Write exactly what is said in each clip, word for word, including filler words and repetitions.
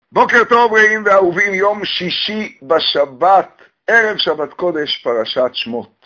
בוקר טוב רעים ואהובים, יום שישי בשבת, ערב שבת קודש, פרשת שמות.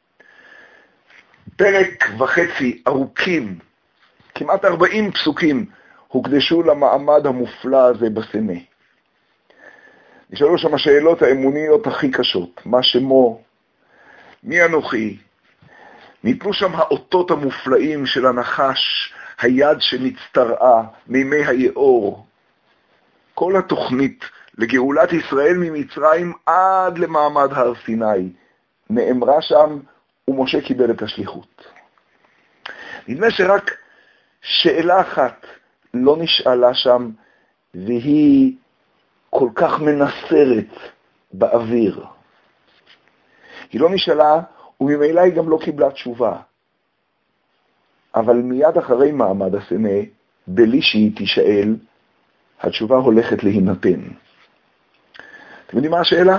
פרק וחצי ארוכים, כמעט ארבעים פסוקים, הוקדשו למעמד המופלא הזה בסנה. נשאלו שם השאלות האמוניות הכי קשות, מה שמו, מי אנוכי? ניתנו שם האותות המופלאים של הנחש, היד שנצטרעה, מימי היאור. כל התוכנית לגאולת ישראל ממצרים עד למעמד הר סיני נאמרה שם, ומשה קיבל את השליחות. נדמה שרק שאלה אחת לא נשאלה שם, והיא כל כך מנסרת באוויר. היא לא נשאלה, וממילא היא גם לא קיבלה תשובה. אבל מיד אחרי מעמד הסנה, בלי שהיא תשאל, התשובה הולכת להינתן. אתם יודעים מה השאלה?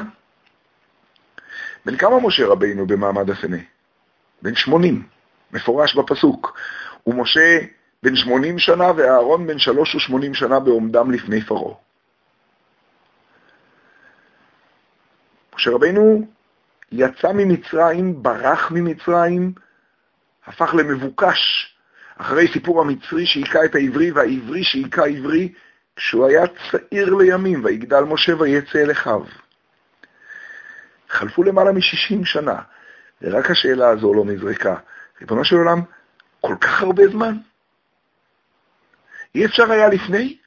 בן כמה משה רבינו במעמד הסנה? בן שמונים, מפורש בפסוק. ומשה בן שמונים שנה ואהרון בן שלוש ושמונים שנה בעומדם לפני פרעה. משה רבינו יצא ממצרים, ברח ממצרים, הפך למבוקש אחרי סיפור המצרי שהיכה את העברי והעברי שהיכה עברי, כשהוא היה צעיר לימים, ויגדל משה ויצא אל אחיו. חלפו למעלה מ-שישים שנה, ורק השאלה הזו לא נזרקה. ריבונו של עולם, כל כך הרבה זמן? אי אפשר היה לפני?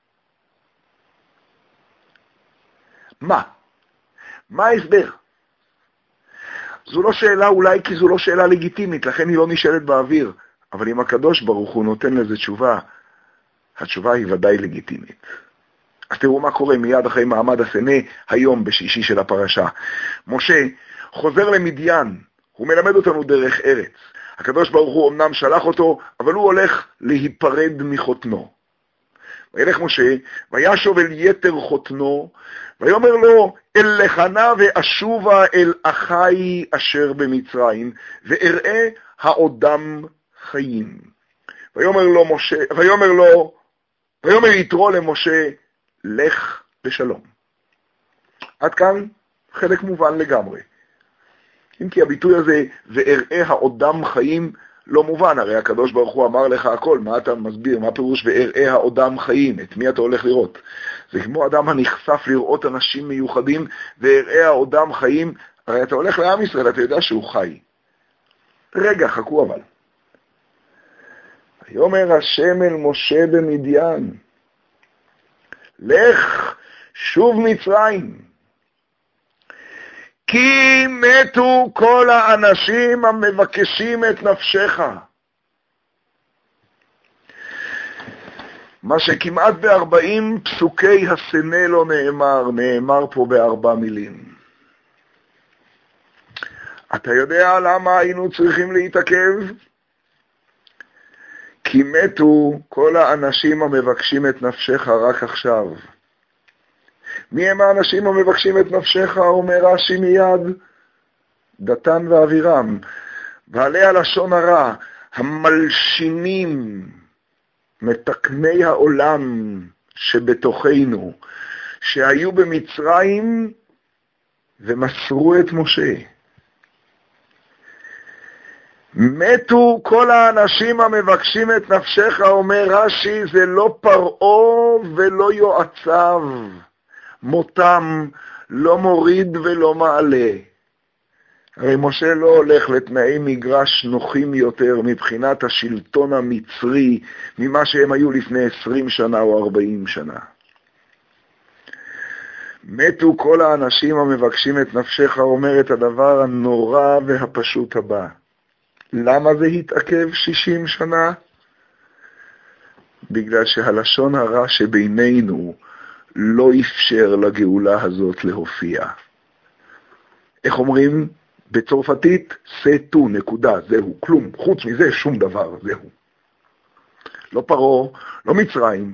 מה? מה ההסבר? זו לא שאלה אולי כי זו לא שאלה לגיטימית, לכן היא לא נשאלת באוויר. אבל אם הקדוש ברוך הוא נותן לזה תשובה, התשובה היא ודאי לגיטימית. אז תראו מה קורה מיד אחרי מעמד הסנה, היום בשישי של הפרשה. משה חוזר למדיין, הוא מלמד אותנו דרך ארץ. הקדוש ברוך הוא אמנם שלח אותו, אבל הוא הולך להיפרד מחותנו. וילך משה, וישוב אל יתר חותנו, ויאמר לו, אל לחנה ואשובה אל אחי אשר במצרים, ואראה העודם חיים. ויאמר לו משה, ויאמר לו, ויאמר יתרו למשה, לך בשלום. עד כאן חלק מובן לגמרי. אם כי הביטוי הזה, ואראה העודם חיים, לא מובן. הרי הקדוש ברוך הוא אמר לך הכל, מה אתה מסביר? מה פירוש ואראה העודם חיים? את מי אתה הולך לראות? זה כמו אדם הנחשף לראות אנשים מיוחדים, ואראה העודם חיים. הרי אתה הולך לעם ישראל, אתה יודע שהוא חי. רגע, חכו אבל. ויאמר השם אל משה במדיין, לך שוב מצרים, כי מתו כל האנשים המבקשים את נפשך. מה שכמעט בארבעים פסוקי הסנה לא נאמר, נאמר פה בארבע מילים. אתה יודע למה היינו צריכים להתעכב? כי מתו כל האנשים המבקשים את נפשך רק עכשיו. מי הם האנשים המבקשים את נפשך? אומר רש"י מיד, דתן ואבירם, בעלי הלשון הרע, המלשינים, מתקני העולם שבתוכנו, שהיו במצרים ומסרו את משה. מתו כל האנשים המבקשים את נפשך, אומר רש"י, זה לא פרעה ולא יועציו. מותם לא מוריד ולא מעלה. הרי משה לא הולך לתנאי מגרש נוחים יותר מבחינת השלטון המצרי, ממה שהם היו לפני עשרים שנה או ארבעים שנה. מתו כל האנשים המבקשים את נפשך, אומר את הדבר הנורא והפשוט הבא. למה זה התעכב שישים שנה? בגלל שהלשון הרע שבינינו לא אפשר לגאולה הזאת להופיע. איך אומרים? בצרפתית, סטו, נקודה, זהו, כלום. חוץ מזה, שום דבר, זהו. לא פרעה, לא מצרים.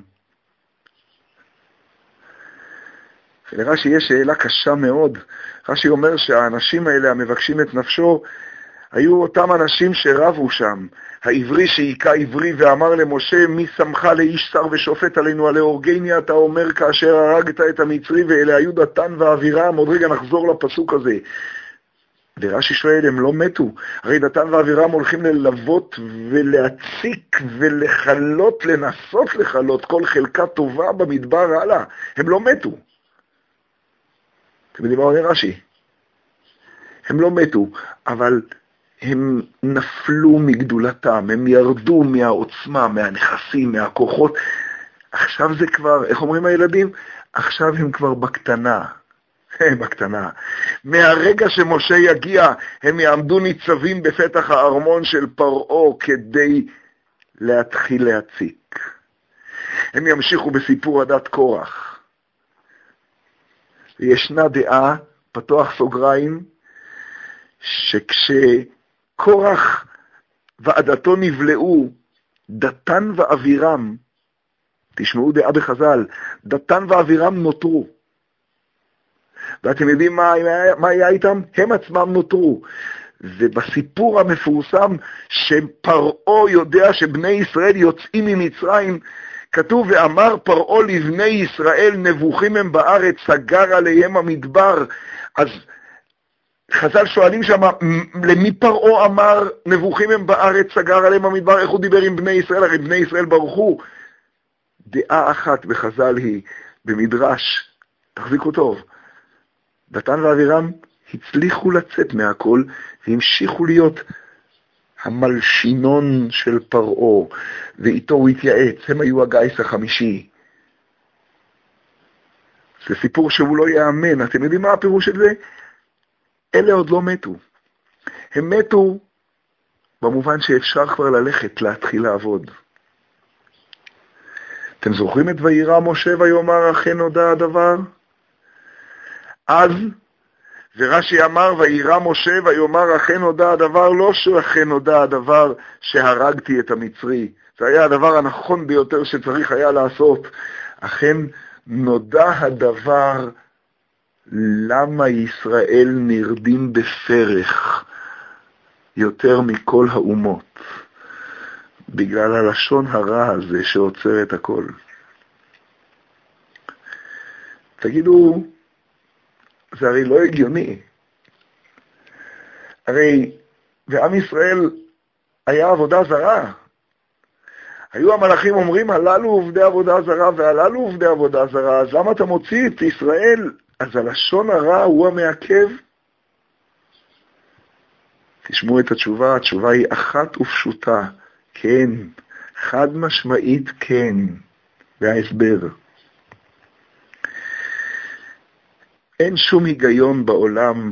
ולרש"י יש שאלה קשה מאוד. רש"י אומר שהאנשים האלה המבקשים את נפשו, היו אותם אנשים שרבו שם, העברי שהיכה עברי ואמר למשה, מי שמך לאיש שר ושופט עלינו, עלי אורגני אתה אומר כאשר הרגת את המצרי, ואלה היו דתן ואבירם. עוד רגע נחזור לפסוק הזה. ורש"י שואל, הם לא מתו. הרי דתן ואבירם הולכים ללוות ולהציק ולחלות, לנסות לחלות כל חלקה טובה במדבר הלאה. הם לא מתו. אתם יודעים מה אומר רש"י? הם לא מתו, אבל הם נפלו מגדולתם, הם ירדו מהעוצמה, מהנכסים, מהכוחות. עכשיו זה כבר, איך אומרים הילדים? עכשיו הם כבר בקטנה. בקטנה. מהרגע שמשה יגיע, הם יעמדו ניצבים בפתח הארמון של פרעה כדי להתחיל להציק. הם ימשיכו בסיפור עדת קורח. וישנה דעה, פתוח סוגריים, שכשקורח ועדתו נבלעו, דתן ואבירם, תשמעו דעה בחז"ל, דתן ואבירם נותרו. ואתם יודעים מה, מה היה איתם? הם עצמם נותרו. ובסיפור המפורסם שפרעה יודע שבני ישראל יוצאים ממצרים, כתוב, ואמר פרעה לבני ישראל, נבוכים הם בארץ, סגר עליהם המדבר. אז חז"ל שואלים שם, למי פרעה אמר, נבוכים הם בארץ, סגר עליהם המדבר? איך הוא דיבר עם בני ישראל? הרי בני ישראל ברחו. דעה אחת בחז"ל היא, במדרש, תחזיקו טוב, דתן ואבירם הצליחו לצאת מהכל, והמשיכו להיות המלשינון של פרעה, ואיתו הוא התייעץ, הם היו הגייס החמישי. זה סיפור שהוא לא יאמן, אתם יודעים מה הפירוש של זה? אלה עוד לא מתו. הם מתו במובן שאפשר כבר ללכת, להתחיל לעבוד. אתם זוכרים את וירא משה ויאמר אכן נודע הדבר? אז, ורש"י אמר, וירא משה ויאמר אכן נודע הדבר, לא שאכן נודע הדבר שהרגתי את המצרי. זה היה הדבר הנכון ביותר שצריך היה לעשות. אכן נודע הדבר למה ישראל נרדים בפרך יותר מכל האומות. בגלל הלשון הרע הזה שעוצר את הכל. תגידו, זה הרי לא הגיוני. הרי בעם ישראל היה עבודה זרה. היו המלאכים אומרים, הללו עובדי עבודה זרה והללו עובדי עבודה זרה, אז למה אתה מוציא את ישראל? אז הלשון הרע הוא המעכב. תשמעו את התשובה, התשובה היא אחת ופשוטה, כן, חד משמעית כן, וההסבר. אין שום היגיון בעולם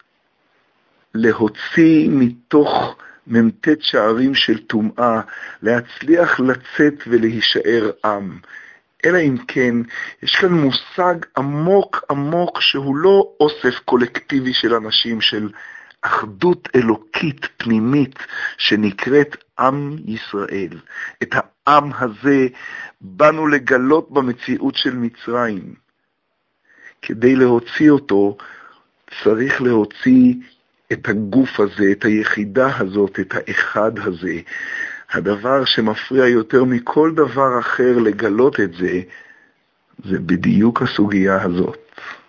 להוציא מתוך ממתת שערים של טומאה, להצליח לצאת ולהישאר עם. אלא אם כן, יש כאן מושג עמוק עמוק שהוא לא אוסף קולקטיבי של אנשים, של אחדות אלוקית פנימית שנקראת עם ישראל. את העם הזה באנו לגלות במציאות של מצרים. כדי להוציא אותו צריך להוציא את הגוף הזה, את היחידה הזאת, את האחד הזה. הדבר שמפריע יותר מכל דבר אחר לגלות את זה, זה בדיוק הסוגיה הזאת.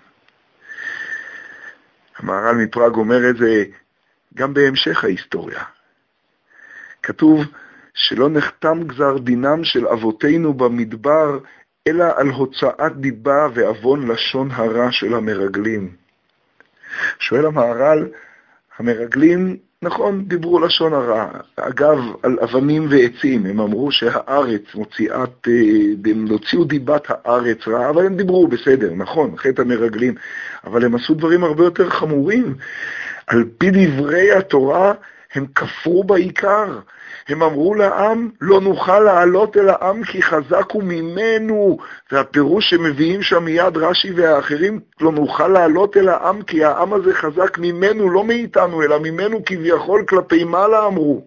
המהר"ל מפראג אומר את זה גם בהמשך ההיסטוריה. כתוב שלא נחתם גזר דינם של אבותינו במדבר, אלא על הוצאת דיבה ואבון לשון הרע של המרגלים. שואל המהר"ל, המרגלים, נכון, דיברו לשון הרע. אגב, על אבנים ועצים, הם אמרו שהארץ מוציאת, הם הוציאו דיבת הארץ רע, אבל הם דיברו בסדר, נכון, חטא המרגלים, אבל הם עשו דברים הרבה יותר חמורים. על פי דברי התורה, הם כפרו בעיקר. הם אמרו לעם, לא נוכל לעלות אל העם כי חזק הוא ממנו. והפירוש שמביאים שם מיד רש"י והאחרים, לא נוכל לעלות אל העם כי העם הזה חזק ממנו, לא מאיתנו, אלא ממנו כביכול כלפי מעלה אמרו.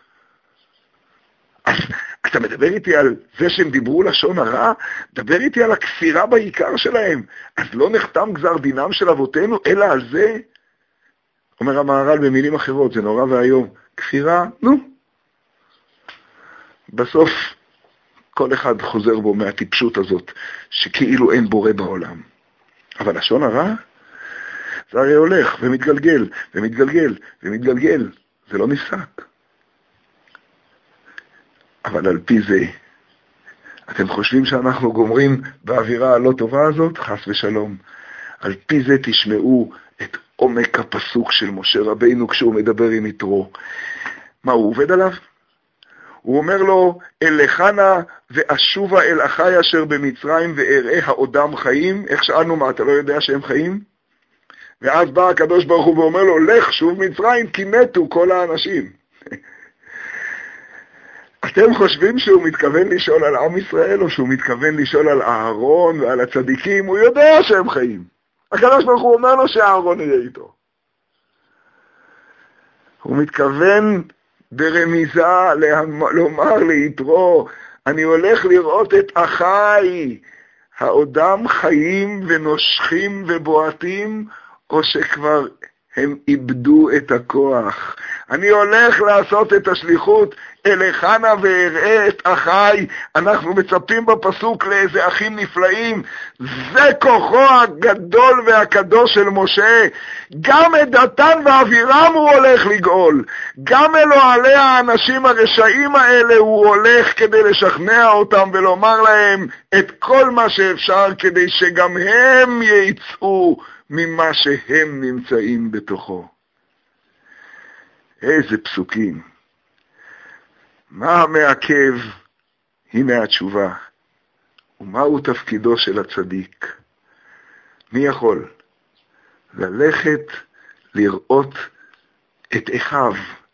אז אתה מדבר איתי על זה שהם דיברו לשון הרע? דבר איתי על הכפירה בעיקר שלהם. אז לא נחתם גזר דינם של אבותינו, אלא על זה? אומר המהר"ל במילים אחרות, זה נורא והיום. כפירה, נו. בסוף כל אחד חוזר בו מהטיפשות הזאת, שכאילו אין בורא בעולם. אבל לשון הרע, זה הרי הולך ומתגלגל, ומתגלגל, ומתגלגל. זה לא נפסק. אבל על פי זה, אתם חושבים שאנחנו גומרים באווירה הלא טובה הזאת? חס ושלום. על פי זה תשמעו את עומק הפסוק של משה רבינו כשהוא מדבר עם יתרו. מה, הוא עובד עליו? הוא אומר לו, אלך נא ואשובה אל אחי אשר במצרים ואראה העודם חיים. איך שאלנו, מה, אתה לא יודע שהם חיים? ואז בא הקדוש ברוך הוא ואומר לו, לך שוב מצרים כי מתו כל האנשים. אתם חושבים שהוא מתכוון לשאול על עם ישראל, או שהוא מתכוון לשאול על אהרון ועל הצדיקים? הוא יודע שהם חיים. הקדוש ברוך הוא אומר לו שאהרון יהיה איתו. הוא מתכוון ברמיזה לומר ליתרו, אני הולך לראות את אחי, העודם חיים ונושכים ובועטים, או שכבר הם איבדו את הכוח. אני הולך לעשות את השליחות, אלך נא ואראה את אחי. אנחנו מצפים בפסוק לאיזה אחים נפלאים. זה כוחו הגדול והקדוש של משה. גם את דתן ואבירם הוא הולך לגאול. גם אלוהלי האנשים הרשעים האלה הוא הולך כדי לשכנע אותם ולומר להם את כל מה שאפשר כדי שגם הם ייצאו ממה שהם נמצאים בתוכו. איזה פסוקים. מה המעכב? הנה התשובה. ומהו תפקידו של הצדיק? מי יכול? ללכת לראות את אחיו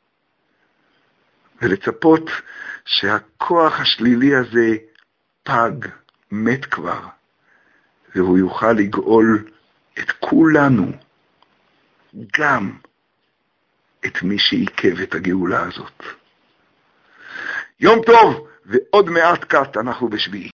ולצפות שהכוח השלילי הזה פג, מת כבר, והוא יוכל לגאול את כולנו, גם את מי שעיכב את הגאולה הזאת. יום טוב, ועוד מעט קט אנחנו בשביעי.